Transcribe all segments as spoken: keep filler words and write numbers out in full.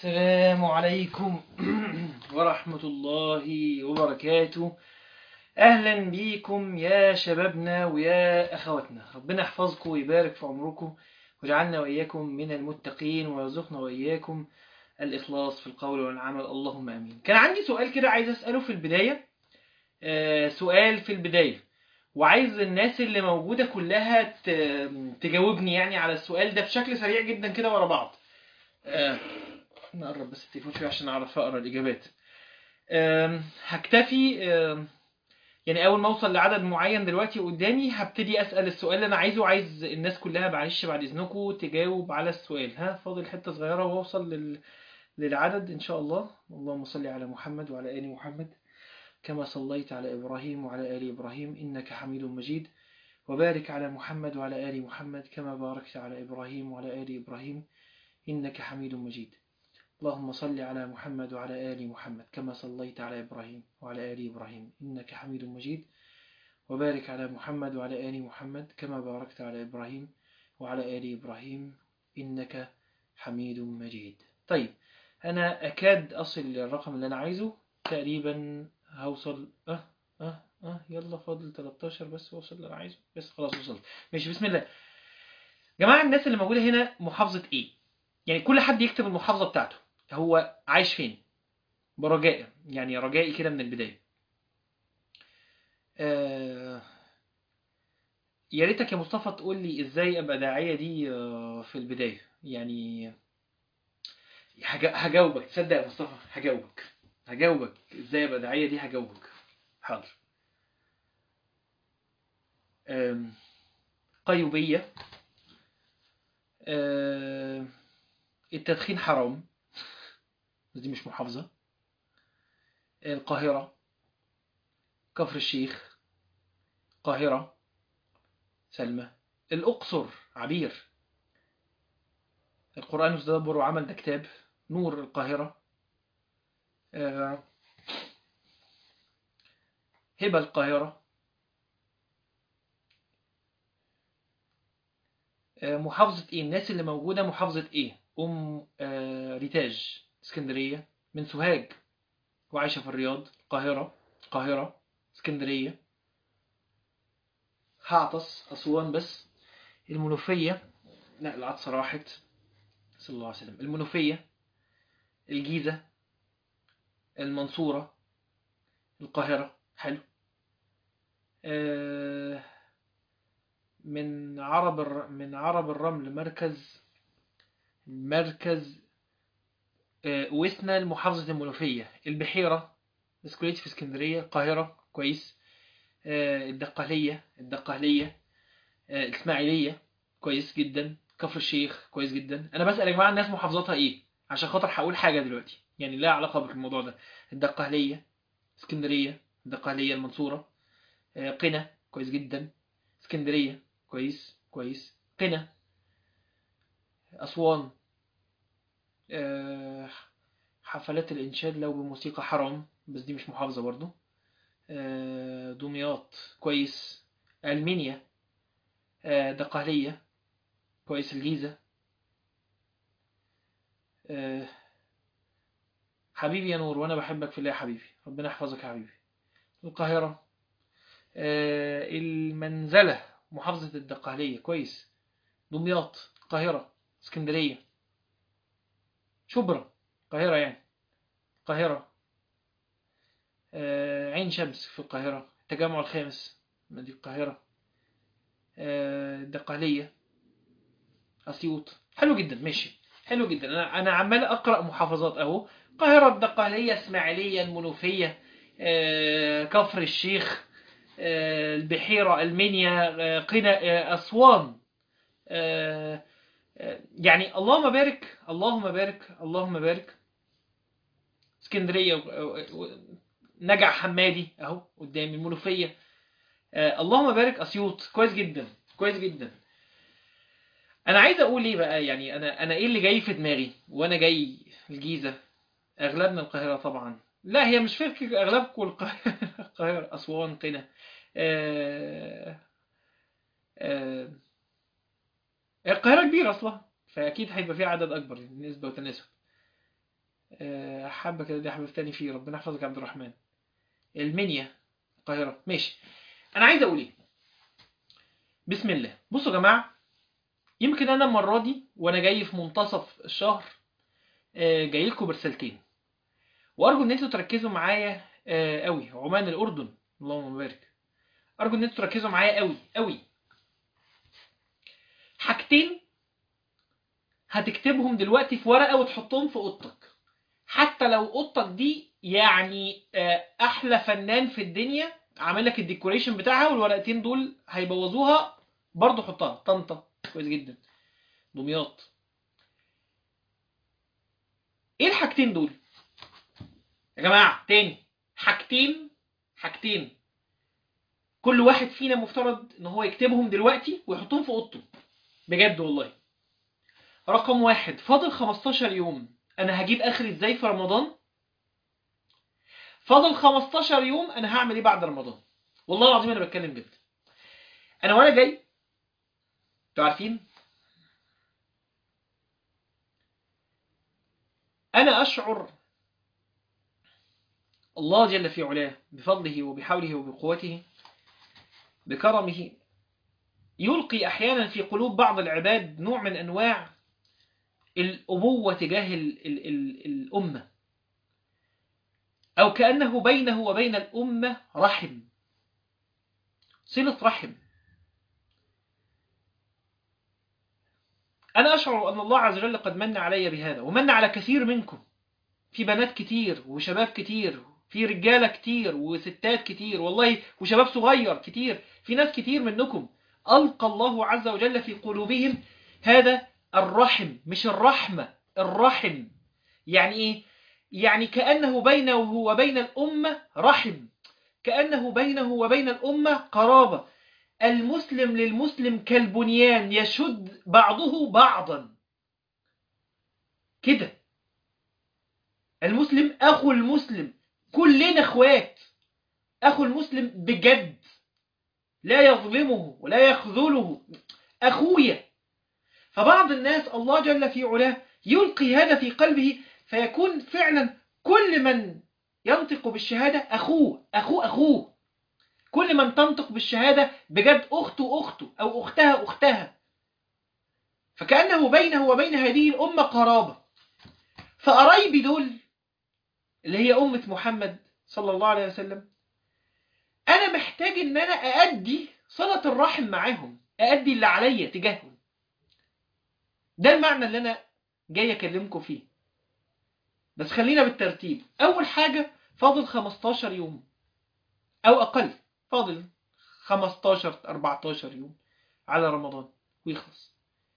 السلام عليكم ورحمة الله وبركاته. أهلا بيكم يا شبابنا ويا أخواتنا، ربنا يحفظكم ويبارك في عمركم ويجعلنا وإياكم من المتقين ويرزقنا وإياكم الإخلاص في القول والعمل، اللهم آمين. كان عندي سؤال كده عايز أسأله في البداية، آه سؤال في البداية، وعايز الناس اللي موجودة كلها تجاوبني يعني على السؤال ده بشكل سريع جدا كده ورا بعض. آه نقرب بس التليفون شويه عشان اعرف اقرا الاجابات. هكتفي يعني اول ما اوصل لعدد معين دلوقتي قدامي هبتدي اسال السؤال اللي انا عايزه. عايز الناس كلها معلش بعد اذنكم تجاوب على السؤال. ها فاضل حته صغيره واوصل لل... للعدد ان شاء الله. اللهم صل على محمد وعلى ال محمد كما صليت على ابراهيم وعلى ال ابراهيم انك حميد مجيد، وبارك على محمد وعلى ال محمد كما باركت على ابراهيم وعلى ال ابراهيم انك حميد مجيد. اللهم صل على محمد وعلى آل محمد كما صليت على إبراهيم وعلى آل إبراهيم إنك حميد مجيد، وبارك على محمد وعلى آل محمد كما باركت على إبراهيم وعلى آل إبراهيم إنك حميد مجيد. طيب أنا أكاد أصل للرقم اللي أنا عايزه تقريبا. هوصل أه أه أه يلا فاضل تلتاشر بس وصل اللي أنا عايزه. بس خلاص وصلت. ماشي بسم الله. جماعة الناس اللي موجودة هنا محافظة إيه؟ يعني كل حد يكتب المحافظة بتاعته، هو عايش فين برجاء، يعني رجائي كده من البداية. آه يا ريتك يا مصطفى تقول لي ازاي ابقى داعية دي آه في البداية يعني. هجا- هجاوبك، تصدق يا مصطفى هجاوبك هجاوبك ازاي ابقى داعية دي هجاوبك. حاضر. آم، قيوبية. آه التدخين حرام بس دي مش محافظة. القاهرة، كفر الشيخ، القاهرة، سلمى، الأقصر، عبير، القرآن يتدبر وعمل ده كتاب، نور القاهرة، آه، هبة القاهرة، آه، محافظة ايه الناس اللي موجودة؟ محافظة ايه؟ ام آه، ريتاج اسكندرية، من سوهاج وعايشة في الرياض، القاهرة، القاهرة، اسكندرية، هعطس أسوان بس، المنوفية، لا العطسة راحت، صلى الله عليه وسلم، المنوفية، الجيزة، المنصورة، القاهرة، حلو. آه، من عرب الر... من عرب الرمل، مركز مركز آه، وسنا لمحافظة المنوفية، البحيرة، اسكوليتي في اسكندرية، القاهرة كويس، آه، الدقهلية الدقهلية آه، الإسماعيلية كويس جدا، كفر الشيخ كويس جدا. أنا بسأل يا جماعة الناس محافظاتها إيه عشان خاطر هقول حاجة دلوقتي يعني لا علاقة بالموضوع ده. الدقهلية، اسكندرية، الدقهلية، المنصورة، آه، قنا كويس جدا، اسكندرية كويس كويس، قنا، أسوان، آه، حفلات الإنشاد لو بموسيقى حرام بس دي مش محافظة برضو، آه، دمياط كويس، ألمينيا، آه، دقهلية كويس، الجيزة، آه، حبيبي يا نور وأنا بحبك في الله يا حبيبي، ربنا يحفظك يا حبيبي، القاهرة، آه، المنزلة محافظة الدقهلية كويس، دمياط، القاهرة، اسكندرية، شبرا، القاهرة يعني، القاهرة، آه، عين شمس في القاهرة، التجمع الخامس دي القاهرة، آه، الدقهلية، أسيوط. حلو جدا ماشي، حلو جدا. أنا أنا عمال أقرأ محافظات أهو: القاهرة، الدقهلية، إسماعيلية، المنوفية، آه، كفر الشيخ، آه، البحيرة، المنيا، آه، قنا، آه، أسوان، آه، آه، يعني اللهم بارك اللهم بارك اللهم بارك، اسكندرية، و- و- نجع حمادي أهو قدامي، المنوفية، آه، اللهم بارك، أسيوط كويس جدا كويس جدا. انا عايز اقول ايه بقى يعني، انا انا ايه اللي جاي في دماغي وانا جاي الجيزه؟ اغلبنا القاهره طبعا. لا هي مش فكره اغلبكم القاهره القاهره، اسوان، قنا، آه، آه، القاهره كبيره اصلا فاكيد هيبقى فيها عدد اكبر، نسبه وتناسب. آه، حبة كده دي حبيبتني فيه، ربنا يحفظك يا عبد الرحمن. المنيا، القاهرة، ماشي. أنا عايز أقول إيه؟ بسم الله. بصوا يا جماعة، يمكن أنا المرة دي وأنا جاي في منتصف الشهر آه، جاي لكم برسالتين، وأرجو إن أنتوا تركزوا معايا آه، قوي. عمان الأردن، اللهم بارك. أرجو إن أنتوا تركزوا معايا قوي قوي. حاجتين هتكتبهم دلوقتي في ورقة وتحطهم في أوضتك، حتى لو أوضتك دي يعني آه، أحلى فنان في الدنيا عامل لك الديكوريشن بتاعها، والورقتين دول هيبوظوها، برضه حطها. طنطا كويس جدا، دمياط. ايه الحاجتين دول يا جماعة؟ تاني، حاجتين حاجتين كل واحد فينا مفترض ان هو يكتبهم دلوقتي ويحطهم في اوضته، بجد والله. رقم واحد، فاضل خمستاشر يوم، انا هجيب اخر ازاي في رمضان؟ فاضل خمستاشر يوم، انا هعمل ايه بعد رمضان؟ والله العظيم انا بتكلم جد. انا وانا جاي، انتوا عارفين، انا اشعر الله جل في علاه بفضله وبحوله وبقوته بكرمه يلقي احيانا في قلوب بعض العباد نوع من انواع الأبوة تجاه ال ال ال الأمة، أو كأنه بينه وبين الأمة رحم، صلة رحم. أنا أشعر أن الله عز وجل قد من علي بهذا، ومن على كثير منكم. في بنات كتير وشباب كتير، في رجالة كتير وستات كتير والله، وشباب صغير كتير، في ناس كتير منكم ألقى الله عز وجل في قلوبهم هذا الرحم، مش الرحمة، الرحم. يعني إيه؟ يعني كأنه بينه وبين الأمة رحم، كأنه بينه وبين الأمة قرابة. المسلم للمسلم كالبنيان يشد بعضه بعضا كده. المسلم أخو المسلم، كلنا اخوات. أخو المسلم بجد، لا يظلمه ولا يخذله، أخويا. فبعض الناس الله جل في علاه يلقي هذا في قلبه، فيكون فعلا كل من ينطق بالشهادة أخوه أخوه أخوه. كل من تنطق بالشهادة بجد أخته أخته، أو أختها أختها. فكأنه بينه وبين هذه الأمة قرابة. فقرايبي دول اللي هي أمة محمد صلى الله عليه وسلم، أنا محتاج إن أنا أأدي صلة الرحم معاهم، أأدي اللي عليا تجاههم. ده المعنى اللي أنا جاي أكلمكم فيه. بس خلينا بالترتيب. أول حاجة، فاضل خمستاشر يوم أو أقل، فاضل خمستاشر أربعتاشر يوم على رمضان ويخلص.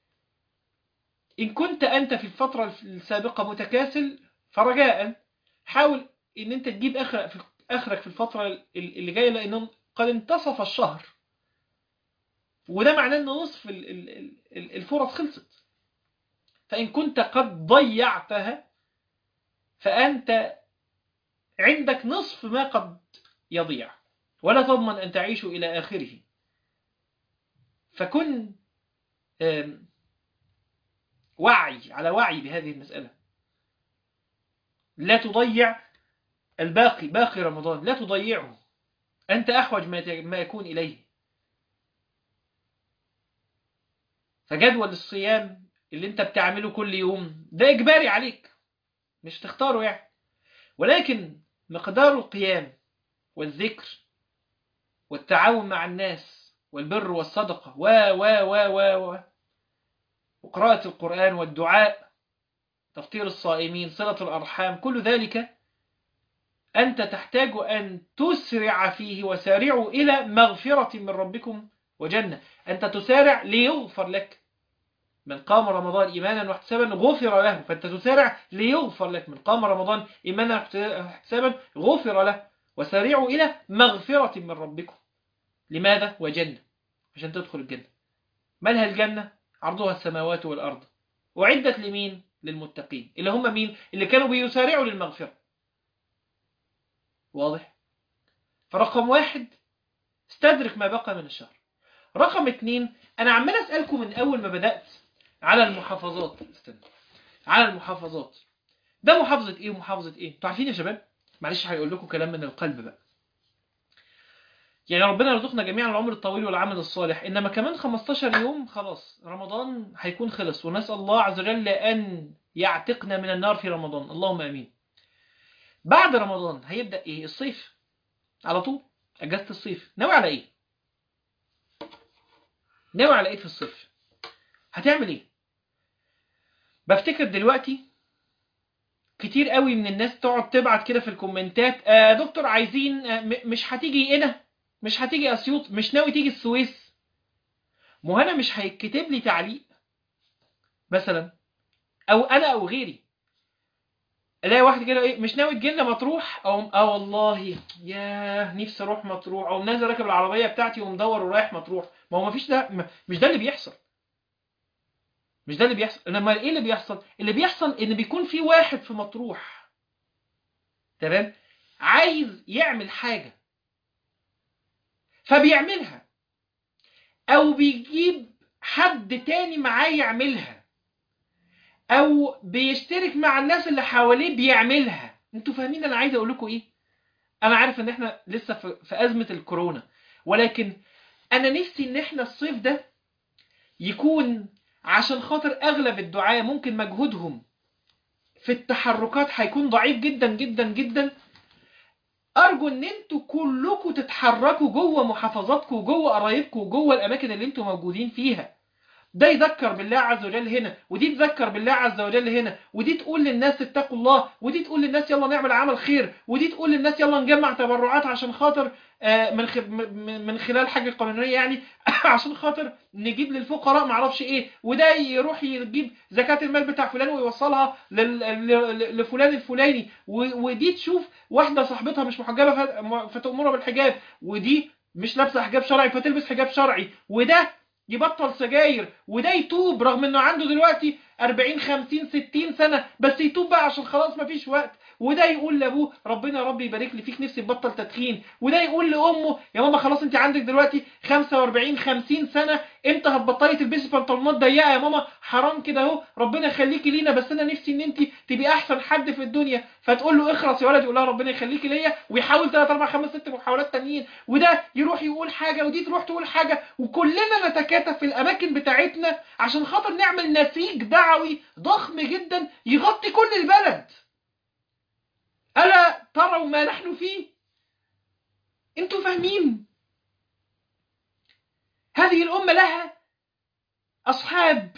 إن كنت أنت في الفترة السابقة متكاسل، فرجاء حاول إن أنت تجيب آخرك في الفترة اللي جاية، لأنه قد انتصف الشهر، وده معناه أن نصف الفرص خلصت. فإن كنت قد ضيعتها، فأنت عندك نصف ما قد يضيع، ولا تضمن أن تعيش إلى آخره. فكن وعي على وعي بهذه المسألة. لا تضيع الباقي، باقي رمضان لا تضيعه، أنت أحوج ما يكون إليه. فجدول الصيام اللي أنت بتعمله كل يوم ده إجباري عليك، مش تختاره يعني، ولكن مقدار القيام والذكر والتعاون مع الناس والبر والصدقة و و و و و وقراءة القرآن والدعاء، تفطير الصائمين، صلة الأرحام، كل ذلك أنت تحتاج أن تسرع فيه. وسارعوا إلى مغفرة من ربكم وجنة. أنت تسارع ليغفر لك. من قام رمضان إيمانا واحتسابا غفر له، فأنت تسارع ليغفر لك. من قام رمضان إيمانا واحتسابا غفر له. وسارعوا إلى مغفرة من ربكم. لماذا؟ وجنة، عشان تدخل الجنة. مالها الجنة؟ عرضها السماوات والأرض، وعدت لمين؟ للمتقين، اللي هم مين؟ اللي كانوا بيسارعوا للمغفرة. واضح؟ فرقم واحد، استدرك ما بقى من الشهر. رقم اتنين، أنا عمال أسألكم من أول ما بدأت على المحافظات، استنى. على المحافظات ده محافظة ايه ومحافظة ايه؟ انتوا عارفين يا شباب؟ معلش هيقول لكم كلام من القلب بقى. يعني ربنا يرزقنا جميعا العمر الطويل والعمل الصالح، انما كمان خمستاشر يوم خلاص رمضان هيكون خلص، ونسأل الله عز وجل ان يعتقنا من النار في رمضان، اللهم امين. بعد رمضان هيبدأ ايه؟ الصيف على طول، اجازة الصيف. ناوي على ايه؟ ناوي على ايه في الصيف؟ هتعمل ايه؟ بفتكر دلوقتي كتير قوي من الناس تقعد تبعت كده في الكومنتات، آه دكتور عايزين، آه م- مش هتيجي هنا، مش هتيجي اسيوط، مش ناوي تيجي السويس. مو انا مش هيتكتب لي تعليق مثلا، او انا او غيري الاقي واحد كده ايه مش ناوي تجي لنا مطروح، او اه والله ياه نفسي اروح مطروح، او نازل راكب العربيه بتاعتي ومدور ورايح مطروح. ما هو مفيش ده، م- مش ده اللي بيحصل، مش ده اللي بيحصل. انما ايه اللي بيحصل؟ اللي بيحصل ان بيكون في واحد في مطروح، تمام، عايز يعمل حاجه فبيعملها، او بيجيب حد تاني معاه يعملها، او بيشترك مع الناس اللي حواليه بيعملها. انتوا فاهمين انا عايز اقول لكم ايه؟ انا عارف ان احنا لسه في في ازمه الكورونا، ولكن انا نفسي ان احنا الصيف ده يكون، عشان خاطر اغلب الدعاة ممكن مجهودهم في التحركات هيكون ضعيف جدا جدا جدا، ارجو ان انتوا كلكم تتحركوا جوه محافظاتكم وجوه قرايبكم وجوه الاماكن اللي انتوا موجودين فيها. ده يذكر بالله عز وجل هنا، ودي تذكر بالله عز وجل هنا، ودي تقول للناس اتقوا الله، ودي تقول للناس يلا نعمل عمل خير، ودي تقول للناس يلا نجمع تبرعات عشان خاطر آه، من خ- من من خلال حاجة قانونية يعني عشان خاطر نجيب للفقراء معرفش ايه، وده يروح يجيب زكاة المال بتاع فلان ويوصلها لل- ل- لفلان الفلاني، و- ودي تشوف واحدة صاحبتها مش محجبة فت- فتأمرها بالحجاب، ودي مش لابسة حجاب شرعي فتلبس حجاب شرعي، وده يبطل سجاير، وده يتوب رغم انه عنده دلوقتي أربعين خمسين ستين سنة، بس يتوب بقى عشان خلاص مفيش وقت، وده يقول لابوه ربنا يا رب يبارك لي فيك نفسي تبطل تدخين، وده يقول لامه يا ماما خلاص انت عندك دلوقتي خمسة وأربعين خمسين سنة، امتى هتبطلي تلبسي بنطلونات ضيقه يا ماما؟ حرام كده اهو، ربنا يخليكي لينا، بس انا نفسي ان انت تبقي احسن حد في الدنيا. فتقول له اخرس يا ولد، يقول لها ربنا يخليكي ليا، ويحاول ثلاثة أربعة خمسة ستة محاولات تانيين، وده يروح يقول حاجه ودي تروح تقول حاجه، وكلنا نتكاتف في الاماكن بتاعتنا عشان خاطر نعمل نسيج دعوي ضخم جدا يغطي كل البلد. ألا تروا ما نحن فيه؟ انتوا فاهمين؟ هذه الأمة لها أصحاب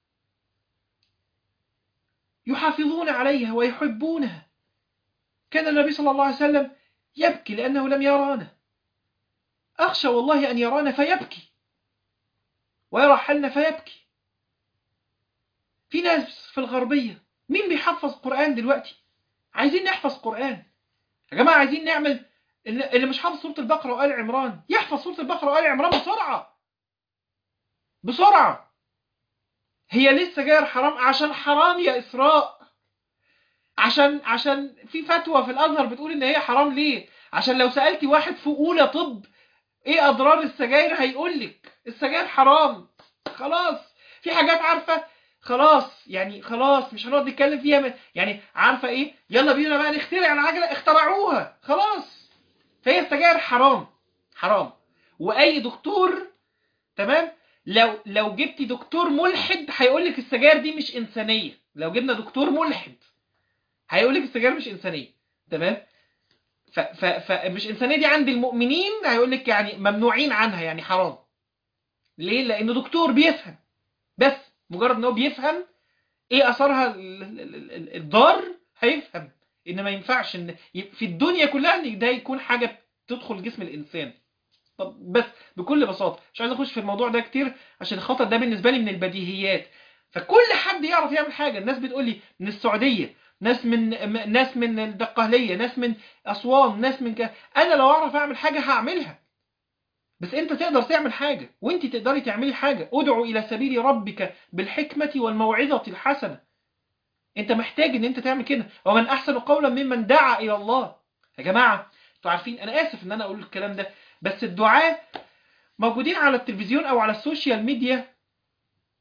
يحافظون عليها ويحبونها. كان النبي صلى الله عليه وسلم يبكي لأنه لم يرانا، أخشى والله أن يرانا فيبكي ويرى حالنا فيبكي. في ناس في الغربية مين بيحفظ قرآن دلوقتي؟ عايزين نحفظ قرآن يا جماعة، عايزين نعمل اللي مش حافظ سورة البقرة وآل عمران يحفظ سورة البقرة وآل عمران بسرعة بسرعة. هي لسه جاية حرام عشان حرام يا إسراء، عشان عشان في فتوى في الأزهر بتقول إن هي حرام. ليه؟ عشان لو سألتي واحد في أولى طب إيه أضرار السجاير هيقولك السجاير حرام. خلاص في حاجات عارفة، خلاص يعني خلاص مش هنقعد نتكلم فيها من يعني عارفة إيه، يلا بينا بقى نخترع العجلة، اخترعوها خلاص. فهي السجاير حرام حرام. وأي دكتور، تمام، لو لو جبتي دكتور ملحد هيقولك السجاير دي مش إنسانية. لو جبنا دكتور ملحد هيقولك السجاير مش إنسانية، تمام. ف ف فمش إنسانية دي عند المؤمنين هيقولك يعني ممنوعين عنها يعني حرام. ليه؟ لأنه دكتور بيفهم، بس مجرد إنه بيفهم إيه أثرها ال- ال- ال- الضار هيفهم إن ما ينفعش إن في الدنيا كلها إن ده يكون حاجة تدخل جسم الإنسان. طب بس بكل بساطة مش عايز اخش في الموضوع ده كتير عشان خاطر ده بالنسبة لي من البديهيات. فكل حد يعرف يعمل حاجة. الناس بتقول لي من السعودية، ناس من م- ناس من الدقهلية، ناس من أسوان، ناس من ك... انا لو اعرف اعمل حاجة هعملها. بس انت تقدر تعمل حاجة وانت تقدري تعملي حاجة. ادعو الى سبيل ربك بالحكمة والموعظة الحسنة. انت محتاج ان انت تعمل كده. ومن احسن قولا ممن دعا الى الله. يا جماعة انتوا عارفين انا اسف ان انا اقول الكلام ده، بس الدعاء موجودين على التلفزيون او على السوشيال ميديا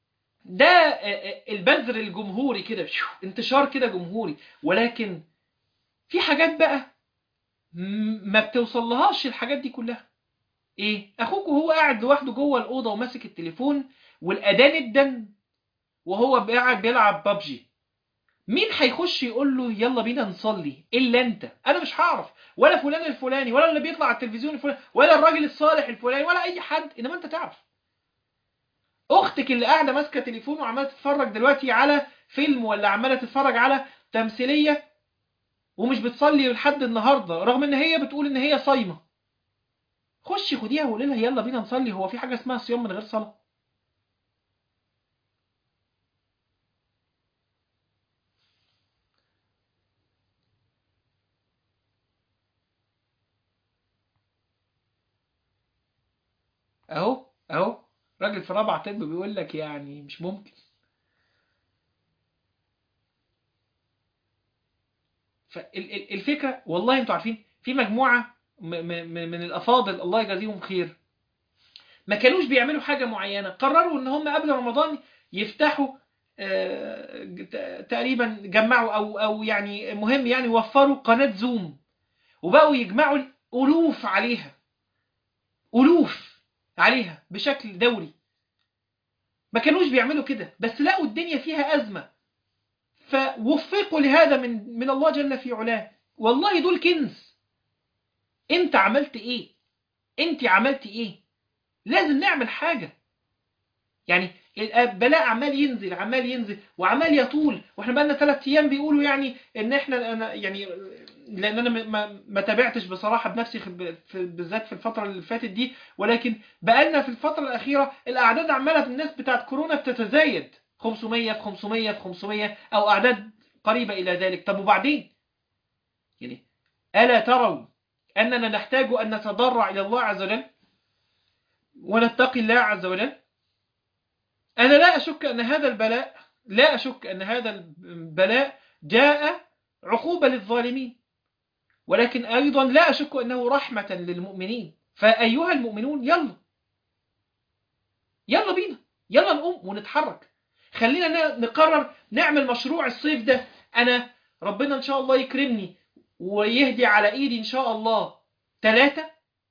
ده البذر الجمهوري كده، انتشار كده جمهوري. ولكن في حاجات بقى ما بتوصلهاش الحاجات دي كلها. ايه؟ اخوك وهو قاعد لوحده جوه الاوضه وماسك التليفون والاذان ادن وهو قاعد بيلعب بابجي، مين هيخش يقول له يلا بينا نصلي الا انت؟ انا مش هعرف، ولا فلان الفلاني، ولا اللي بيطلع على التلفزيون الفلاني، ولا الراجل الصالح الفلاني، ولا اي حد، انما انت تعرف. اختك اللي قاعده ماسكه تليفون وعماله تتفرج دلوقتي على فيلم، ولا عماله تتفرج على تمثيليه ومش بتصلي لحد النهارده رغم ان هي بتقول ان هي صايمه، خشي خديها وقولي لها يلا بينا نصلي. هو في حاجه اسمها صيام من غير صلاه؟ اهو اهو راجل في رابعه طب بيقول لك يعني مش ممكن. فالفكره والله انتوا عارفين في مجموعه م- م- من الافاضل الله يجازيهم خير ما كانوش بيعملوا حاجه معينه، قرروا ان هم قبل رمضان يفتحوا آه، ت- تقريبا جمعوا او او يعني مهم يعني وفروا قناه زوم وبقوا يجمعوا الالوف عليها، الوف عليها بشكل دوري. ما كانوش بيعملوا كده، بس لقوا الدنيا فيها ازمه فوفقوا لهذا من من الله جل في علاه. والله دول كنز. انت عملت ايه؟ انت عملت ايه؟ لازم نعمل حاجة. يعني البلاء عمال ينزل عمال ينزل وعمال يطول، واحنا بقالنا ثلاث ايام بيقولوا يعني ان احنا أنا يعني لان انا ما ما تابعتش بصراحة بنفسي في بالذات في الفترة اللي فاتت دي، ولكن بقالنا في الفترة الأخيرة الأعداد عمالة في الناس بتاعت كورونا بتتزايد خمسمية في خمسمية في خمسمية أو أعداد قريبة إلى ذلك. طب وبعدين؟ يعني ألا تروا أننا نحتاج أن نتضرع إلى الله عز وجل ونتقي الله عز وجل؟ أنا لا أشك أن هذا البلاء لا أشك أن هذا البلاء جاء عقوبة للظالمين، ولكن أيضا لا أشك أنه رحمة للمؤمنين. فأيها المؤمنون يلا يلا بينا، يلا نقوم ونتحرك. خلينا نقرر نعمل مشروع الصيف ده. أنا ربنا إن شاء الله يكرمني ويهدي على إيدي إن شاء الله ثلاثة،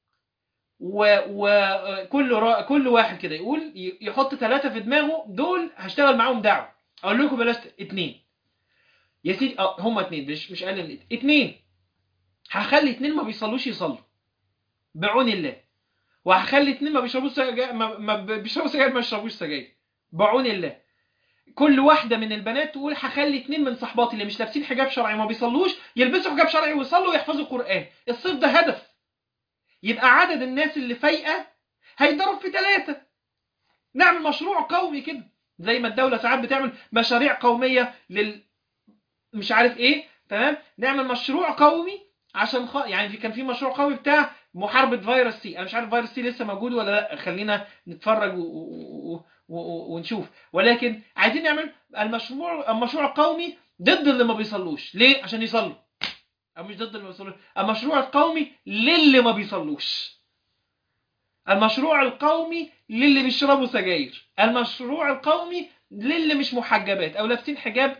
وكل را... كل واحد كده يقول يحط ثلاثة في دماغه، دول هشتغل معاهم دعوة. اقول لكم بلاش اتنين يا سيدي، اه هم اتنين مش مش اقل من اتنين. هخلي اتنين ما بيصلوش يصلوا بعون الله، وهخلي اتنين ما بيشربوش سجاير ما, ما بيشربوا سجاير ما يشربوش سجاير بعون الله. كل واحدة من البنات تقول هخلي اتنين من صحباتي اللي مش لابسين حجاب شرعي وما بيصلوش يلبسوا حجاب شرعي ويصلوا ويحفظوا قرآن. الصيف ده هدف، يبقى عدد الناس اللي فايقة هيضرب في ثلاثة. نعمل مشروع قومي كده زي ما الدولة ساعات بتعمل مشاريع قومية لل مش عارف ايه، تمام؟ نعمل مشروع قومي عشان خ... يعني في كان في مشروع قومي بتاع محاربة فيروس سي. انا مش عارف فيروس سي لسه موجود ولا لا، خلينا نتفرج و... و... و... ونشوف. ولكن عايزين نعمل المشروع المشروع القومي ضد اللي ما بيصلوش. ليه؟ عشان يصلوا. او مش ضد اللي ما بيصلوش، المشروع القومي للي ما بيصلوش، المشروع القومي للي بيشربوا سجاير، المشروع القومي للي مش محجبات او لابسين حجاب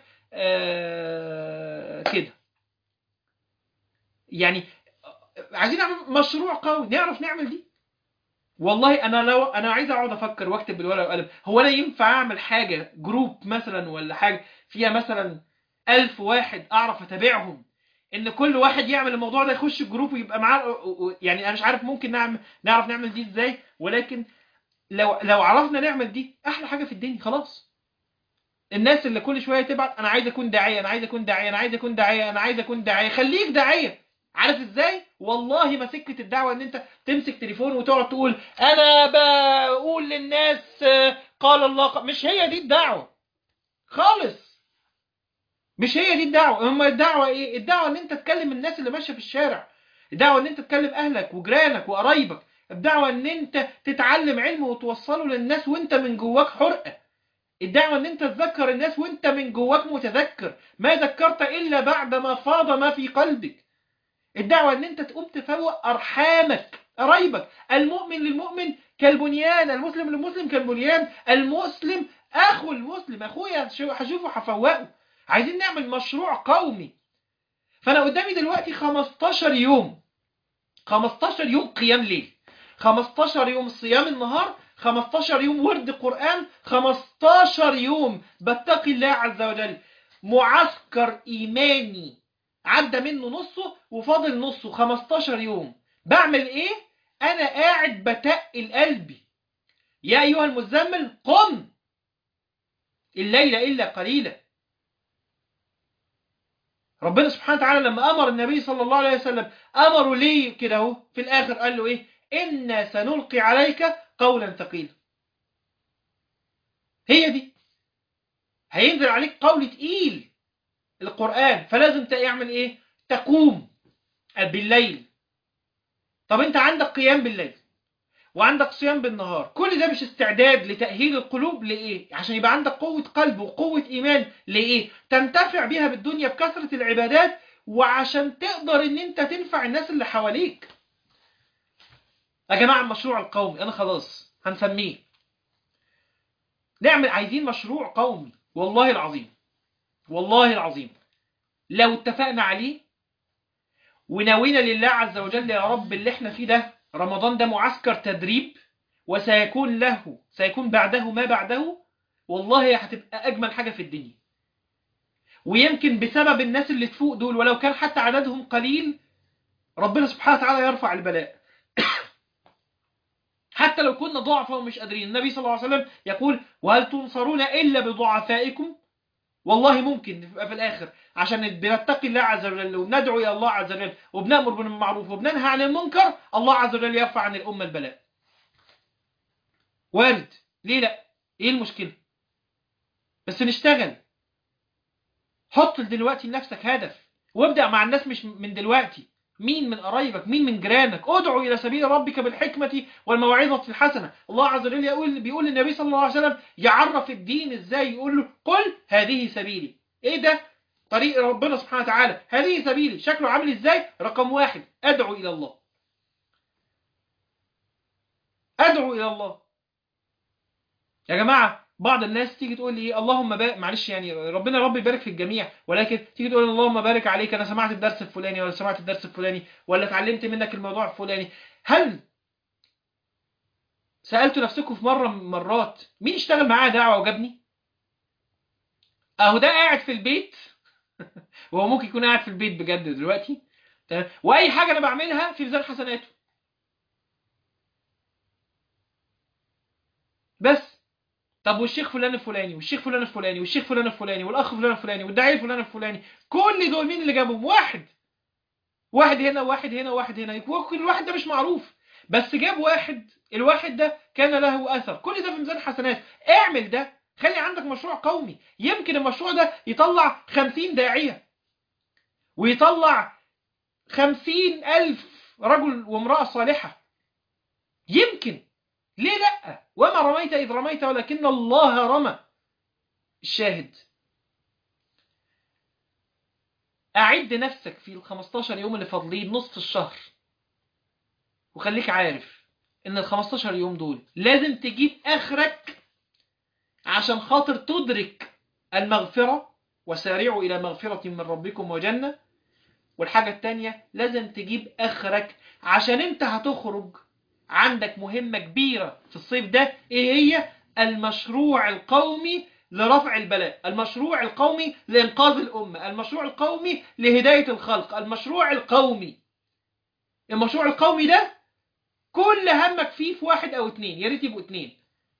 آه كده. يعني عايزين نعمل مشروع قوي نعرف نعمل دي. والله انا لو انا عايز اقعد افكر واكتب بالورقه والقلم، هو انا ينفع اعمل حاجه جروب مثلا ولا حاجه فيها مثلا ألف واحد اعرف اتابعهم، ان كل واحد يعمل الموضوع ده يخش الجروب ويبقى معاه؟ يعني انا مش عارف ممكن نعمل نعرف نعمل دي ازاي، ولكن لو لو عرفنا نعمل دي احلى حاجه في الدنيا. خلاص الناس اللي كل شويه تبعت انا عايز اكون داعيه انا عايز اكون داعيه انا عايز اكون داعيه انا عايز اكون داعيه، خليك داعيه. عارف ازاي؟ والله ما سكه الدعوه ان انت تمسك تليفون وتقعد تقول انا بقول للناس آه، قال الله قال. مش هي دي الدعوه خالص، مش هي دي الدعوه. اما الدعوه ايه؟ الدعوه ان انت تكلم الناس اللي ماشيه في الشارع، الدعوه ان انت تكلم اهلك وجيرانك وقرايبك، الدعوه ان انت تتعلم علم وتوصله للناس وانت من جواك حرقه، الدعوة ان انت تذكر الناس وانت من جواك متذكر، ما ذكرت الا بعد ما فاض ما في قلبك. الدعوة ان انت تقوم تفوق ارحامك قرايبك. المؤمن للمؤمن كالبنيان، المسلم للمسلم كالبنيان، المسلم اخو المسلم، اخويا هشوفه هفوقه. عايزين نعمل مشروع قومي. فانا قدامي دلوقتي خمستاشر يوم، خمستاشر يوم قيام ليل، خمستاشر يوم صيام النهار، خمستاشر يوم ورد قرآن، خمستاشر يوم بتقي الله عز وجل. معسكر إيماني عدى منه نصه وفاضل نصه، خمستاشر يوم. بعمل إيه؟ أنا قاعد بتقل قلبي. يا أيها المزمل قم الليل إلا قليلا. ربنا سبحانه وتعالى لما أمر النبي صلى الله عليه وسلم أمره ليه كده اهو في الآخر قال له إيه؟ إنا سنلقي عليك قولا ثقيلا. هي دي، هينزل عليك قول تقيل القرآن، فلازم تعمل إيه؟ تقوم بالليل. طب أنت عندك قيام بالليل وعندك صيام بالنهار، كل ده مش استعداد لتأهيل القلوب لإيه؟ عشان يبقى عندك قوة قلب وقوة إيمان لإيه؟ تنتفع بيها بالدنيا بكثرة العبادات، وعشان تقدر إن أنت تنفع الناس اللي حواليك. يا جماعة المشروع القومي أنا خلاص هنسميه، نعمل عايزين مشروع قومي. والله العظيم والله العظيم لو اتفقنا عليه ونوينا لله عز وجل يا رب اللي احنا فيه ده، رمضان ده معسكر تدريب، وسيكون له سيكون بعده ما بعده، والله هتبقى أجمل حاجة في الدنيا. ويمكن بسبب الناس اللي تفوق دول ولو كان حتى عددهم قليل، ربنا سبحانه وتعالى يرفع البلاء. حتى لو كنا ضعفاء ومش قادرين، النبي صلى الله عليه وسلم يقول وهل تنصرون إلا بضعفائكم. والله ممكن نبقى في الآخر عشان بنتقي الله عز وجل وبندعو إلى الله عز وجل وبنأمر بالمعروف وبننهى عن المنكر، الله عز وجل يرفع عن الأمة البلاء. وارد، ليه لا؟ إيه المشكلة؟ بس نشتغل. حط دلوقتي لنفسك هدف وابدأ مع الناس مش من دلوقتي. مين من قرايبك، مين من جيرانك، ادعو إلى سبيل ربك بالحكمة والموعظة الحسنة. الله عز وجل يقول بيقول للنبي صلى الله عليه وسلم يعرف الدين ازاي، يقول له قل هذه سبيلي. ايه ده؟ طريق ربنا سبحانه وتعالى، هذه سبيلي شكله عامل ازاي؟ رقم واحد ادعو إلى الله، ادعو إلى الله. يا جماعة بعض الناس تيجي تقول لي اللهم بارك، معلش يعني ربنا رب يبارك في الجميع، ولكن تيجي تقول اللهم بارك عليك انا سمعت الدرس الفلاني ولا سمعت الدرس الفلاني ولا اتعلمت منك الموضوع الفلاني. هل سألتوا نفسكم في مرة من مرات مين اشتغل معاه دعوة وجابني؟ اهو ده قاعد في البيت وهو ممكن يكون قاعد في البيت بجد دلوقتي، تمام، واي حاجة انا بعملها في ميزان حسناته. بس طب والشيخ فلان الفلاني والشيخ فلان الفلاني والشيخ فلان الفلاني والاخ فلان الفلاني والداعية فلان الفلاني، كل دول مين اللي جابهم؟ واحد واحد هنا واحد هنا واحد هنا، كل واحد ده مش معروف، بس جاب واحد، الواحد ده كان له أثر، كل ده في ميزان حسنات. اعمل ده، خلي عندك مشروع قومي. يمكن المشروع ده يطلع خمسين داعية ويطلع خمسين ألف رجل وامرأة صالحة. يمكن، ليه لأ؟ وما رميت إذ رميت ولكن الله رمى. الشاهد، أعد نفسك في الخمستاشر يوم اللي فاضلين نصف الشهر، وخليك عارف ان ال خمستاشر يوم دول لازم تجيب اخرك عشان خاطر تدرك المغفرة، وسارعوا الى مغفرة من ربكم وجنة. والحاجة التانية لازم تجيب اخرك عشان انت هتخرج عندك مهمة كبيرة في الصيف ده. ايه هي؟ المشروع القومي لرفع البلاء، المشروع القومي لإنقاذ الأمة، المشروع القومي لهداية الخلق، المشروع القومي. المشروع القومي ده كل همك فيه في واحد او اتنين، يا ريت يبقوا اتنين.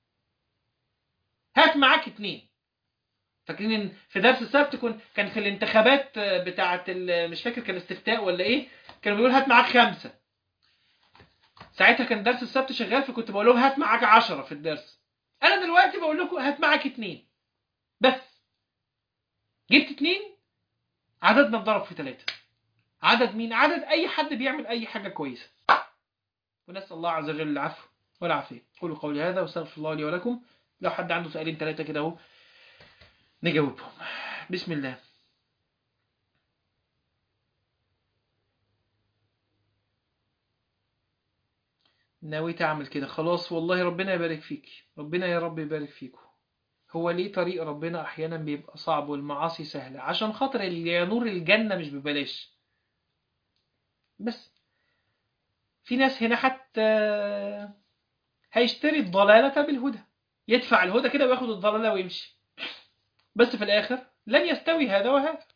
هات معاك اتنين. فاكرين في درس السبت كن كان في الانتخابات بتاعه مش فاكر كان استفتاء ولا ايه، كانوا بيقول هات معاك خمسة. ساعتها كان درس السبت شغال، فكنت بقول لهم هات معاك عشرة في الدرس. انا دلوقتي بقول لكم هات معاك اتنين بس. جبت اتنين، عددنا اتضرب في ثلاثة. عدد مين؟ عدد اي حد بيعمل اي حاجة كويسة. ونسأل الله عز وجل العفو والعافية. قولوا قولي هذا واستغفر الله لي ولكم. لو حد عنده سؤالين ثلاثة كده اهو نجاوبهم. بسم الله. ناوي تعمل كده خلاص، والله ربنا يبارك فيك، ربنا يا رب يبارك فيكم. هو ليه طريق ربنا احيانا بيبقى صعب والمعاصي سهلة؟ عشان خاطر اللي نور الجنة مش ببلاش. بس في ناس هنا حتى هيشتري الضلالة بالهدى، يدفع الهدى كده وياخد الضلالة ويمشي، بس في الآخر لن يستوي هذا وهذا.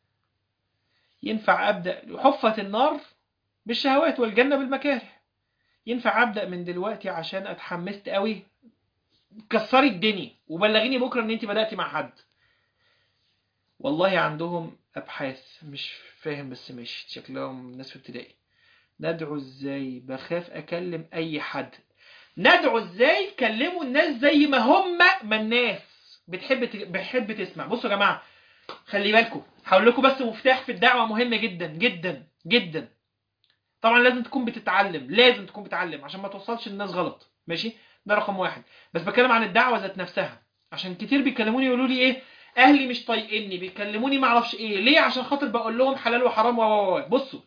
ينفع أبدأ حفة النار بالشهوات والجنة بالمكاره، ينفع أبدأ من دلوقتي عشان أتحمست قوي، كسري الدنيا وبلغيني بكرة ان انت بدأتي مع حد. والله عندهم ابحاث مش فاهم، بس ماشي شكلهم ناس في ابتدائي. ندعو ازاي؟ بخاف اكلم اي حد. ندعو ازاي؟ كلموا الناس زي ما هم، ما الناس بتحب بتحب تسمع. بصوا يا جماعة، خلي بالكم، هقول لكم بس مفتاح في الدعوة مهم جدا جدا جدا. طبعا لازم تكون بتتعلم، لازم تكون بتتعلم عشان ما توصلش للناس غلط، ماشي؟ ده رقم واحد. بس بتكلم عن الدعوة ذات نفسها، عشان كتير بيكلموني يقولوا لي ايه، اهلي مش طايقيني، بيكلموني ما اعرفش ايه ليه، عشان خاطر بقول لهم حلال وحرام و و بصوا،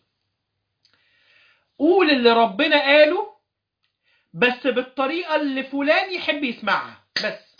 قول اللي ربنا قاله بس بالطريقة اللي فلان يحب يسمعها. بس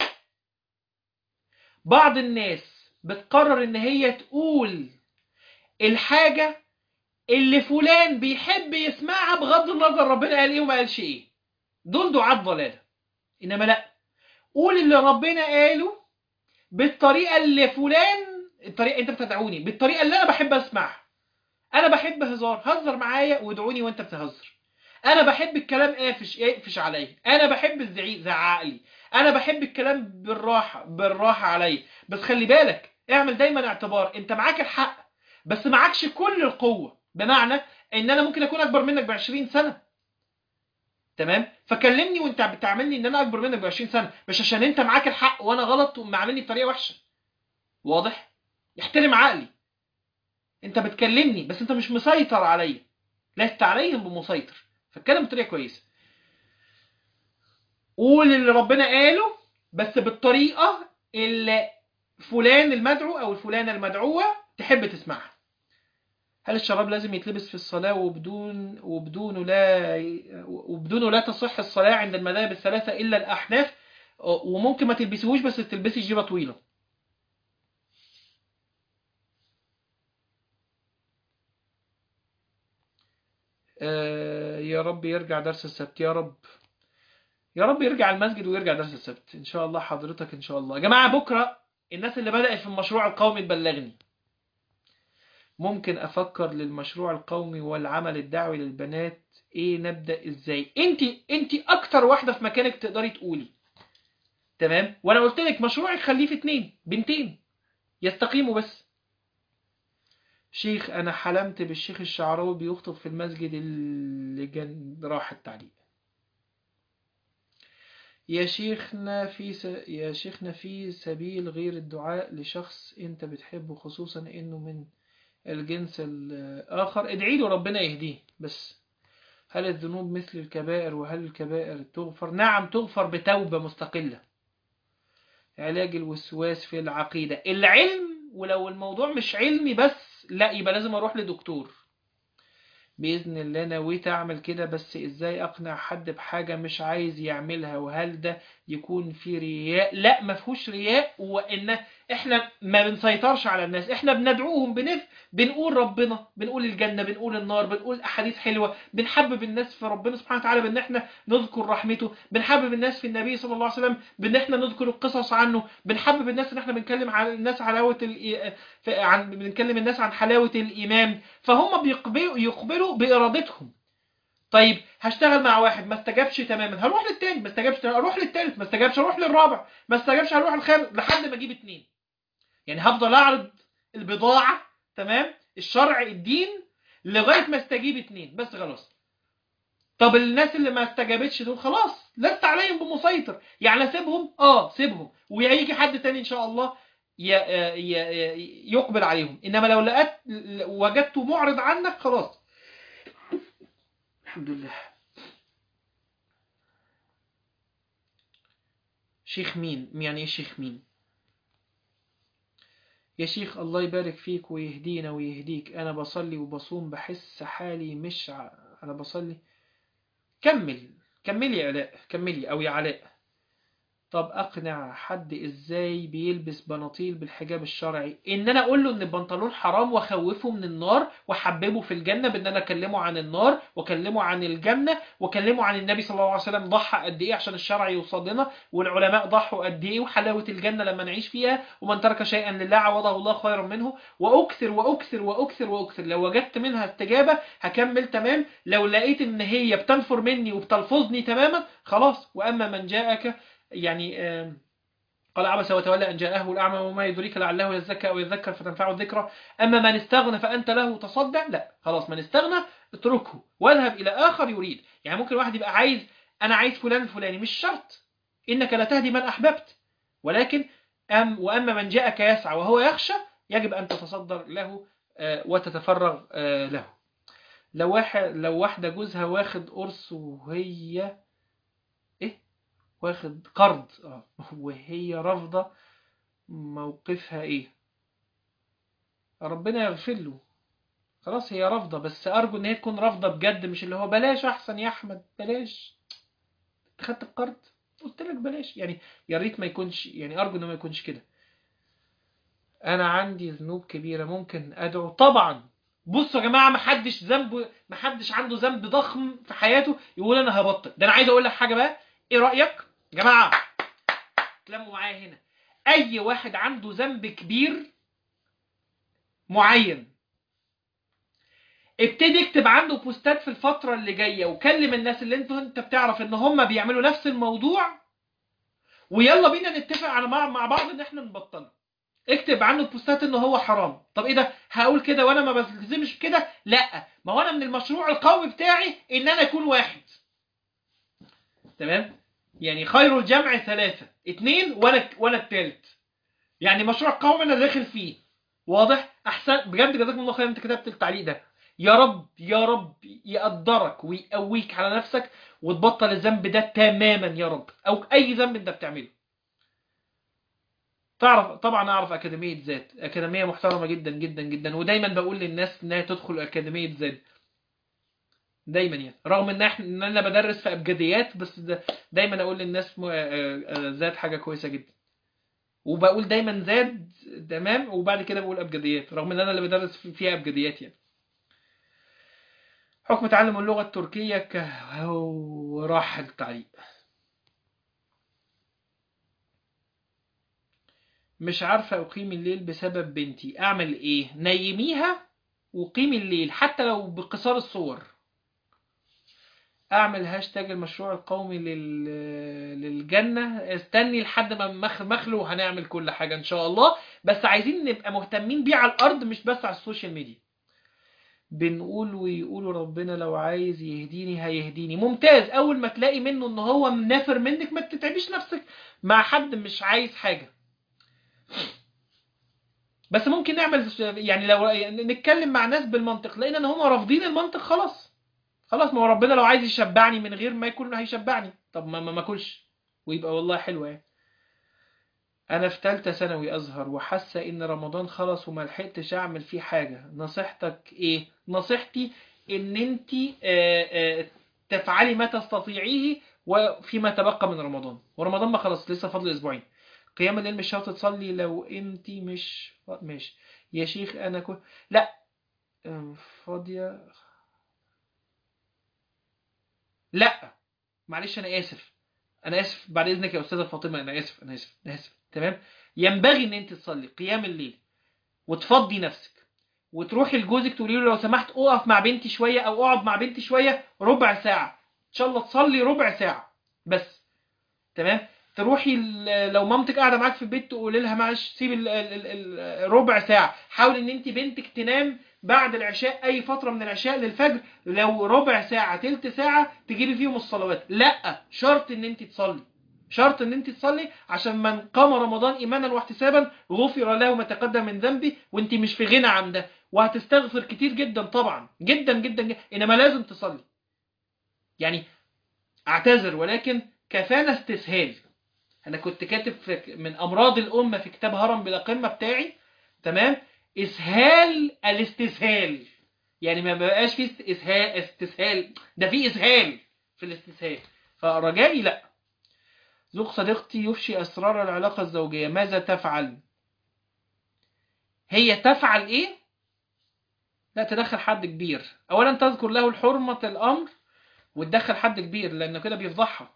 بعض الناس بتقرر ان هي تقول الحاجة اللي فلان بيحب يسمعها بغض النظر ربنا قال ايه وما قالش ايه. دول دعاة ضلالة. انما لا، قول اللي ربنا قاله بالطريقة اللي فلان، الطريقة انت بتدعوني بالطريقة اللي انا بحب اسمعها. انا بحب هزار، هزر معايا وادعوني وانت بتهزر. انا بحب الكلام قافش، اقفش عليا. انا بحب الزعيق، زعق لي. انا بحب الكلام بالراحة بالراحة عليا. بس خلي بالك، اعمل دايما اعتبار انت معاك الحق بس معاكش كل القوة. بمعنى ان انا ممكن اكون اكبر منك بعشرين سنة، تمام؟ فكلمني وانت بتعاملني ان انا اكبر منك ب عشرين سنه، مش عشان انت معاك الحق وانا غلط ومعاملني بطريقه وحشه. واضح؟ احترم عقلي. انت بتكلمني بس انت مش مسيطر عليا، لست عليهم بمسيطر، فاتكلم بطريقه كويسه. قول اللي ربنا قاله بس بالطريقه اللي فلان المدعو او الفلانه المدعوه تحب تسمعها. هل الشراب لازم يتلبس في الصلاة وبدون وبدونه لا وبدونه لا تصح الصلاة عند المذاهب الثلاثة إلا الأحناف؟ وممكن ما تلبسيهوش بس تلبسي جيبة طويلة. آه يا رب يرجع درس السبت، يا رب يا رب يرجع المسجد ويرجع درس السبت إن شاء الله. حضرتك إن شاء الله يا جماعة بكرة الناس اللي بدأت في المشروع القومي تبلغني. ممكن أفكر للمشروع القومي والعمل الدعوي للبنات، إيه نبدأ إزاي؟ أنت أنت أكتر واحدة في مكانك تقدري تقولي، تمام؟ وانا قلت لك مشروعك خليه في اتنين بنتين يستقيموا بس. شيخ انا حلمت بالشيخ الشعراوي بيخطب في المسجد اللي جن راح التعليق. يا شيخنا في س... يا شيخنا في سبيل غير الدعاء لشخص انت بتحبه خصوصا انه من الجنس الاخر، ادعي له ربنا يهديه بس. هل الذنوب مثل الكبائر؟ وهل الكبائر تغفر؟ نعم تغفر بتوبة مستقلة. علاج الوسواس في العقيدة العلم، ولو الموضوع مش علمي بس لا يبقى لازم اروح لدكتور. بإذن الله نويت اعمل كده، بس ازاي اقنع حد بحاجة مش عايز يعملها؟ وهل ده يكون في رياء؟ لا ما فيهوش رياء، وان احنا ما بنسيطرش على الناس، احنا بندعوهم بنف بنقول ربنا، بنقول الجنة، بنقول النار، بنقول احاديث حلوة، بنحبب الناس في ربنا سبحانه وتعالى بان احنا نذكر رحمته، بنحبب الناس في النبي صلى الله عليه وسلم بان احنا نذكر القصص عنه، بنحبب الناس ان احنا بنتكلم عن الناس حلاوة الإي... عن بنتكلم الناس عن حلاوة الإيمان. فهم بيقبلوا يقبلوا بإرادتهم. طيب هشتغل مع واحد ما استجابش تماما، هروح للتاني ما استجابش، اروح للتالت ما استجابش، اروح للرابع ما استجابش، هروح للخامس لحد ما اجيب اتنين. يعني هفضل اعرض البضاعة، تمام، الشرع الدين، لغاية ما استجيب اتنين بس خلاص. طب الناس اللي ما استجابتش دول خلاص لست عليهم بمسيطر، يعني اسيبهم، اه سيبهم ويجي حد تاني ان شاء الله ي... ي... ي... يقبل عليهم. انما لو لقيت وجدته معرض عنك خلاص. الحمد لله. شيخ مين؟ يعني ايه شيخ مين؟ يا شيخ الله يبارك فيك ويهدينا ويهديك، انا بصلي وبصوم بحس حالي مش ع... انا بصلي. كمل كملي يا علاء، كملي او يا علاء. طب اقنع حد ازاي بيلبس بناطيل بالحجاب الشرعي؟ ان انا اقول له ان البنطلون حرام واخوفه من النار واحببه في الجنه بان انا اكلمه عن النار واكلمه عن الجنه واكلمه عن النبي صلى الله عليه وسلم ضحى قد ايه عشان الشرع يوصل لنا، والعلماء ضحوا قد ايه، وحلاوه الجنه لما نعيش فيها، ومن ترك شيئا لله عوضه الله خيرا منه. واكثر واكثر واكثر واكثر، لو وجدت منها استجابه هكمل تمام، لو لقيت ان هي بتنفر مني وبتلفظني تماما خلاص. واما من جاءك يعني آه، قال عبس وتولى أن جاءه الأعمى وما يدريك لعله يزكى أو يذكر فتنفعه الذكرى. أما من استغنى فأنت له تصدع، لا خلاص، من استغنى اتركه واذهب إلى آخر يريد. يعني ممكن واحد يبقى عايز، أنا عايز فلان الفلاني، مش شرط، إنك لا تهدي من أحببت، ولكن أم وأما من جاءك يسعى وهو يخشى يجب أن تتصدر له آه، وتتفرغ آه، له. لو واحد لو واحدة جوزها واخد قرص وهي إيه واخد قرض اه وهي رافضة، موقفها ايه؟ ربنا يغفر له، خلاص هي رافضة، بس ارجو ان هي تكون رافضة بجد، مش اللي هو بلاش احسن يا احمد بلاش، خدت القرض قلت لك بلاش يعني. يا ريت ما يكونش، يعني ارجو انه ما يكونش كده. انا عندي ذنوب كبيرة ممكن ادعو؟ طبعا. بصوا يا جماعة، محدش ذنب محدش عنده ذنب ضخم في حياته يقول انا هبطل. ده انا عايز اقول لك حاجة بقى، ايه رأيك يا جماعة؟ تلموا معايا هنا. اي واحد عنده ذنب كبير معين ابتدي اكتب عنده بوستات في الفترة اللي جاية، وكلم الناس اللي انت انت بتعرف ان هم بيعملوا نفس الموضوع، ويلا بينا نتفق على مع, مع بعض ان احنا نبطل. اكتب عنه بوستات ان هو حرام. طب ايه ده؟ هقول كده وانا ما بلزمش كده؟ لا، ما هو انا من المشروع القومي بتاعي ان انا اكون واحد. تمام؟ يعني خير الجمع ثلاثة، اتنين وانا وانا التالت. يعني مشروع قومي انا داخل فيه. واضح؟ احسن بجد، جزاكم الله خير انت كتبت التعليق ده. يا رب يا رب يقدرك ويقويك على نفسك وتبطل الذنب ده تماما يا رب، او اي ذنب انت بتعمله. تعرف طبعا اعرف اكاديميه ذات، اكاديميه محترمه جدا جدا جدا، ودايما بقول للناس انها تدخل اكاديميه ذات دايما، يعني رغم ان احنا ان انا بدرس في ابجديات، بس ده دايما اقول للناس م- آه، آه، ذات حاجه كويسه جدا. وبقول دايما زاد تمام، وبعد كده بقول ابجديات رغم ان انا اللي بدرس فيها ابجديات يعني. حكم تعلم اللغه التركيه ك هو راح التعليق. مش عارفه اقيم الليل بسبب بنتي، اعمل ايه؟ نيميها وقيم الليل حتى لو بقصار الصور. اعمل هاشتاج المشروع القومي لل... للجنة. استني لحد ما مخ... مخلو هنعمل كل حاجة ان شاء الله، بس عايزين نبقى مهتمين بيه على الارض مش بس على السوشيال ميديا. بنقول ويقولوا ربنا لو عايز يهديني هيهديني. ممتاز، اول ما تلاقي منه ان هو منافر منك ما تتعبيش نفسك مع حد مش عايز حاجة. بس ممكن نعمل يعني لو يعني نتكلم مع ناس بالمنطق، لقينا ان هم رافضين المنطق خلاص. خلاص، ما هو ربنا لو عايز يشبعني من غير ما يكون هيشبعني، طب ما ما ماكلش ويبقى والله حلوه يعني. انا في ثالثه ثانوي ازهر وحاسه ان رمضان خلص وما لحقتش اعمل فيه حاجه، نصيحتك ايه؟ نصيحتي ان انت تفعلي ما تستطيعيه وفيما تبقى من رمضان، ورمضان ما خلص لسه فاضل اسبوعين. قيام الليل مش شرط تصلي لو انت مش ماشي يا شيخ انا كنت لا أم، فاضيه. لا معلش انا اسف، انا اسف بعد اذنك يا استاذه فاطمه، انا اسف انا اسف انا اسف تمام. ينبغي ان انت تصلي قيام الليل وتفضي نفسك وتروحي لجوزك تقولي له لو سمحت اقف مع بنتي شويه او اقعد مع بنتي شويه ربع ساعه، ان شاء الله تصلي ربع ساعه بس. تمام. تروحي ل- لو مامتك قاعده معاك في البيت تقولي لها معلش سيب ال- ال- ال- ال- ربع ساعه. حاول ان انت بنتك تنام بعد العشاء اي فتره من العشاء للفجر، لو ربع ساعه تلت ساعه تجيبي فيهم الصلوات. لا شرط ان انت تصلي، شرط ان انت تصلي عشان من قام رمضان ايمانا واحتسابا غفر له ما تقدم من ذنبه. وانت مش في غنى عن ده، وهتستغفر كتير جدا طبعا جدا جدا, جداً. انما لازم تصلي يعني. اعتذر ولكن كفانا استسهال. انا كنت كاتب في من امراض الامه في كتاب هرم بلا قمه بتاعي تمام، اسهال الاستسهال. يعني ما بقاش فيه اسهال استسهال، ده فيه اسهال في الاستسهال. فرجائي لا. زوج صديقتي يفشي أسرار العلاقة الزوجية، ماذا تفعل؟ هي تفعل إيه؟ لا تدخل حد كبير. أولا تذكر له حرمة الأمر وتدخل حد كبير لأنه كده بيفضحها.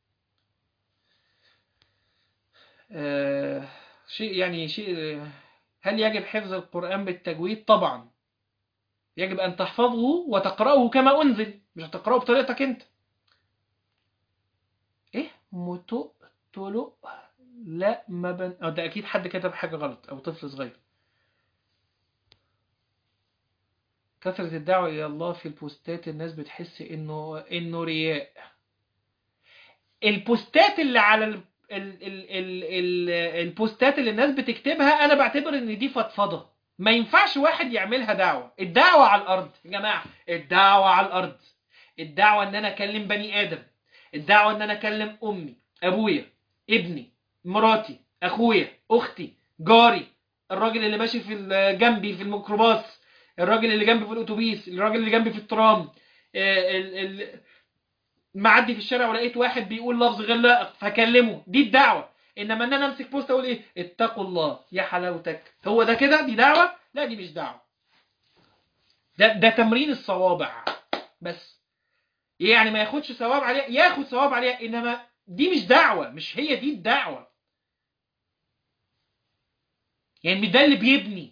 آه شيء يعني شيء. هل يجب حفظ القرآن بالتجويد؟ طبعا يجب أن تحفظه وتقرأه كما أنزل، مش هتقرأه بطريقتك أنت. إيه متؤتلؤ؟ لا ما بن... أو ده أكيد حد كتب حاجة غلط أو طفل صغير. كثرة الدعوة إلى الله في البوستات الناس بتحس إنه إنه رياء. البوستات اللي على ال... ال... ال... ال... ال... البوستات اللي الناس بتكتبها أنا بعتبر إن دي فضفضة. ما ينفعش واحد يعملها دعوة. الدعوة على الأرض يا جماعة، الدعوة على الأرض. الدعوة إن أنا أكلم بني آدم. الدعوة إن أنا أكلم أمي، أبويا، ابني، مراتي، أخويا، أختي، جاري، الراجل اللي ماشي في ال- جنبي في الميكروباص، الراجل اللي جنبي في الأتوبيس، الراجل اللي جنبي في الترام، آه، ال- ال- معدي في الشارع ولقيت واحد بيقول لفظ غير لائق فكلمه. دي الدعوة. إنما إن أنا أمسك بوست أقول إيه اتقوا الله يا حلاوتك، هو ده كده دي دعوة؟ لا دي مش دعوة. ده ده تمرين الصوابع بس. يعني ما ياخدش ثواب عليها، ياخد ثواب عليها، انما دي مش دعوة، مش هي دي الدعوة. يعني ده اللي بيبني.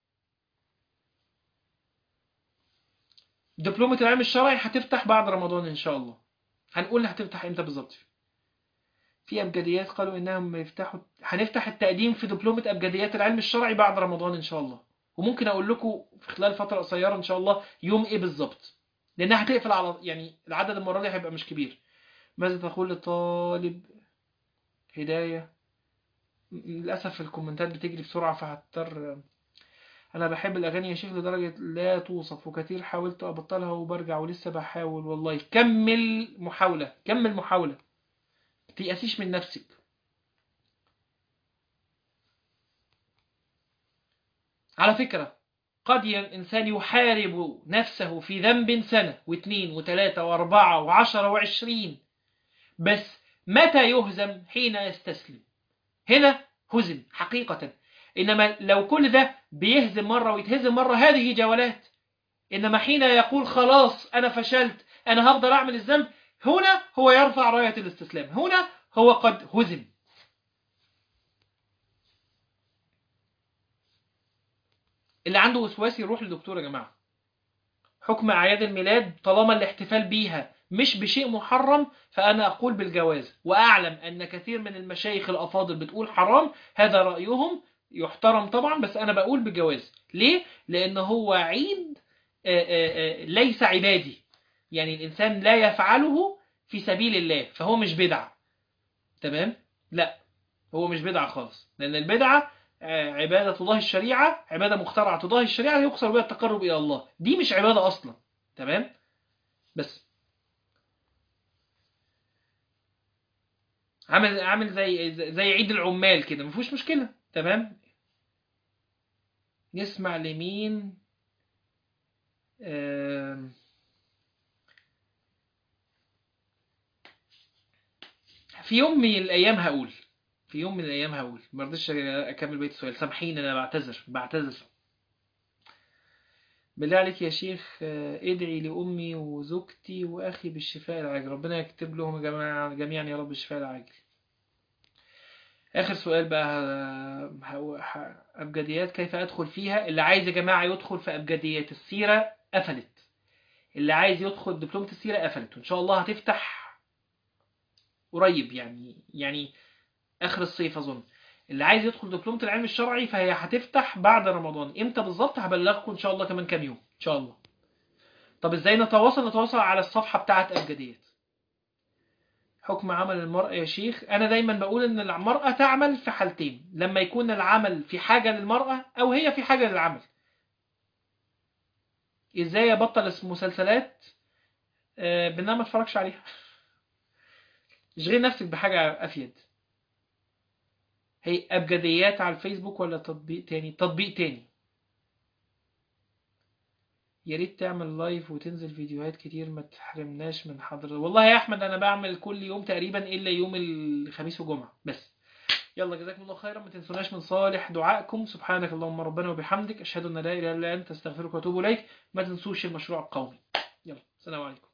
دبلومة العلم الشرعي هتفتح بعد رمضان ان شاء الله. هنقول هتفتح امتى بالظبط. في ابجديات قالوا انهم يفتحوا، هنفتح التقديم في دبلومة ابجديات العلم الشرعي بعد رمضان ان شاء الله. وممكن اقول لكم في خلال فترة قصيرة ان شاء الله يوم ايه بالظبط، لانها هتقفل على يعني العدد المرة دي هيبقى مش كبير. ماذا تقول للطالب هداية؟ للأسف الكومنتات بتجري بسرعة فهضطر. أنا بحب الأغاني يا شيخ لدرجة لا توصف، وكتير حاولت أبطلها وبرجع ولسه بحاول والله. كمل محاولة، كمل محاولة، متيأسيش من نفسك. على فكرة قد الإنسان يحارب نفسه في ذنب سنة واثنين وثلاثة وأربعة وعشرة وعشرين، بس متى يهزم؟ حين يستسلم. هنا هزم حقيقة. إنما لو كل ده بيهزم مرة ويتهزم مرة هذه جولات. إنما حين يقول خلاص أنا فشلت أنا هفضل أعمل الذنب، هنا هو يرفع راية الاستسلام، هنا هو قد هزم. اللي عنده وسواس يروح للدكتور يا جماعة. حكم أعياد الميلاد طالما الاحتفال بيها مش بشيء محرم فأنا أقول بالجواز، وأعلم أن كثير من المشايخ الأفاضل بتقول حرام، هذا رأيهم يحترم طبعا، بس أنا بقول بالجواز. ليه؟ لأن هو عيد آه، آه، آه، ليس عبادي. يعني الإنسان لا يفعله في سبيل الله فهو مش بدعة. تمام؟ لا هو مش بدعة خالص، لأن البدعة آه، عبادة تضاهي الشريعة، عبادة مخترعة تضاهي الشريعة يقصر بها التقرب إلى الله، دي مش عبادة أصلا. تمام؟ بس عامل عامل زي زي عيد العمال كده، مفيهوش مشكلة. تمام؟ نسمع لمين؟ آم، في يوم من الأيام هقول، في يوم من الأيام هقول، ما رضيتش أكمل بيت السؤال، سامحيني أنا بعتذر بعتذر. بالله عليك يا شيخ آه، ادعي لأمي وزوجتي وأخي بالشفاء العاجل، ربنا يكتب لهم جميعا جميعا يا رب الشفاء العاجل. آخر سؤال بقى. ه- ه- أبجديات كيف أدخل فيها؟ اللي عايز يا جماعة يدخل في أبجديات السيرة قفلت، اللي عايز يدخل دبلومة السيرة قفلت، وإن شاء الله هتفتح قريب يعني يعني آخر الصيف أظن. اللي عايز يدخل دبلومة العلم الشرعي فهي هتفتح بعد رمضان، إمتى بالظبط هبلغكم إن شاء الله كمان كام يوم إن شاء الله. طب إزاي نتواصل؟ نتواصل على الصفحة بتاعة أبجديات. حكم عمل المرأة يا شيخ، أنا دايما بقول إن المرأة تعمل في حالتين، لما يكون العمل في حاجة للمرأة أو هي في حاجة للعمل. إزاي أبطل مسلسلات؟ آه بإن ما أتفرجش عليها. اشغل نفسك بحاجة أفيد. هي أبجديات على الفيسبوك ولا تطبيق تاني؟ تطبيق تاني. يا ريت تعمل لايف وتنزل فيديوهات كتير، ما تحرمناش من حضرتك. والله يا احمد انا بعمل كل يوم تقريبا الا يوم الخميس وجمعة بس. يلا جزاكم الله خيرا، ما تنسوناش من صالح دعائكم. سبحانك اللهم ربنا وبحمدك، اشهد ان لا اله الا انت، استغفرك واتوب اليك. ما تنسوش المشروع القومي. يلا، السلام عليكم.